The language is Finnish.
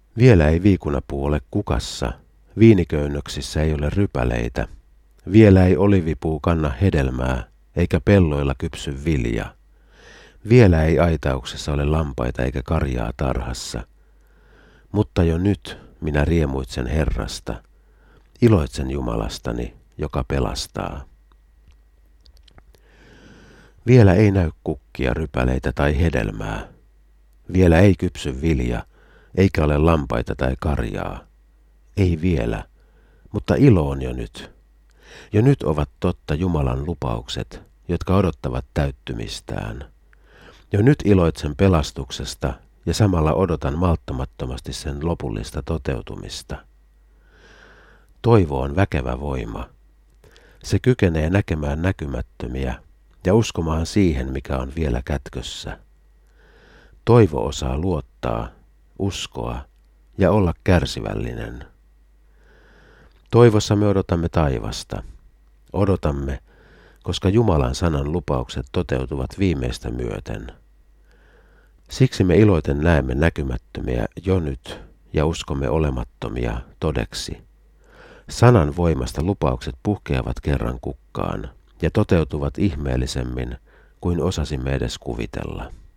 Vielä ei viikunapuu ole kukassa, viiniköynnöksissä ei ole rypäleitä, vielä ei olivipuu kanna hedelmää, eikä pelloilla kypsy vilja. Vielä ei aitauksessa ole lampaita eikä karjaa tarhassa. Mutta jo nyt minä riemuitsen Herrasta, iloitsen Jumalastani, joka pelastaa. Vielä ei näy kukkia, rypäleitä tai hedelmää. Vielä ei kypsy vilja, eikä ole lampaita tai karjaa. Ei vielä, mutta ilo on jo nyt. Jo nyt ovat totta Jumalan lupaukset, jotka odottavat täyttymistään. Jo nyt iloitsen pelastuksesta ja samalla odotan malttamattomasti sen lopullista toteutumista. Toivo on väkevä voima. Se kykenee näkemään näkymättömiä ja uskomaan siihen, mikä on vielä kätkössä. Toivo osaa luottaa, uskoa ja olla kärsivällinen. Toivossa me odotamme taivasta. Odotamme, koska Jumalan sanan lupaukset toteutuvat viimeistä myöten. Siksi me iloiten näemme näkymättömiä jo nyt ja uskomme olemattomia todeksi. Sanan voimasta lupaukset puhkeavat kerran kukkaan ja toteutuvat ihmeellisemmin kuin osasimme edes kuvitella.